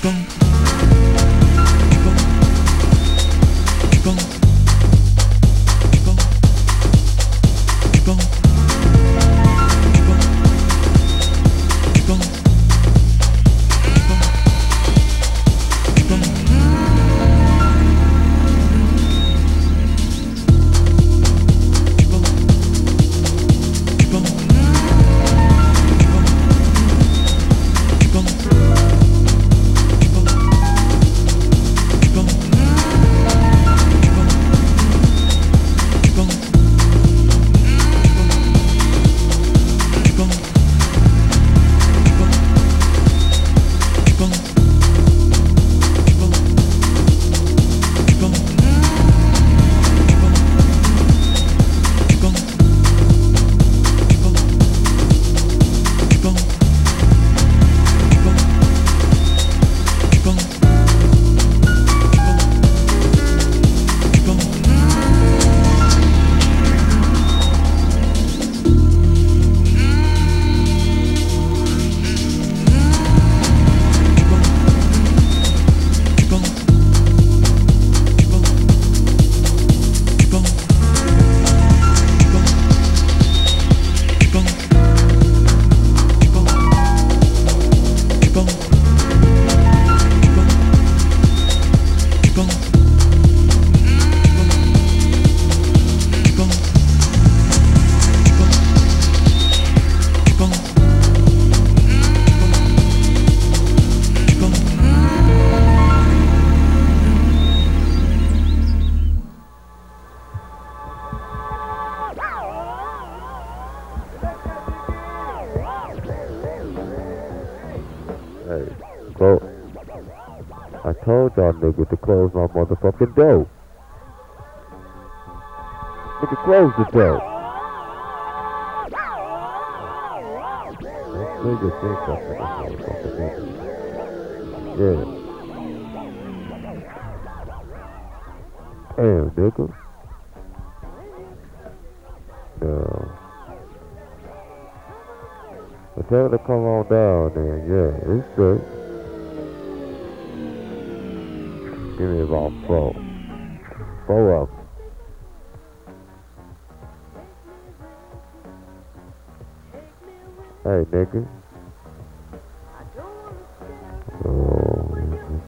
Hey, bro, I told y'all niggas to close my motherfucking door. Nigga, close the door. This nigga think I'm in this motherfucking nigga. Yeah. Damn, nigga. No. But tell her to come on down then. Yeah, it's good. Give me about four. Four of them. Hey, nigga.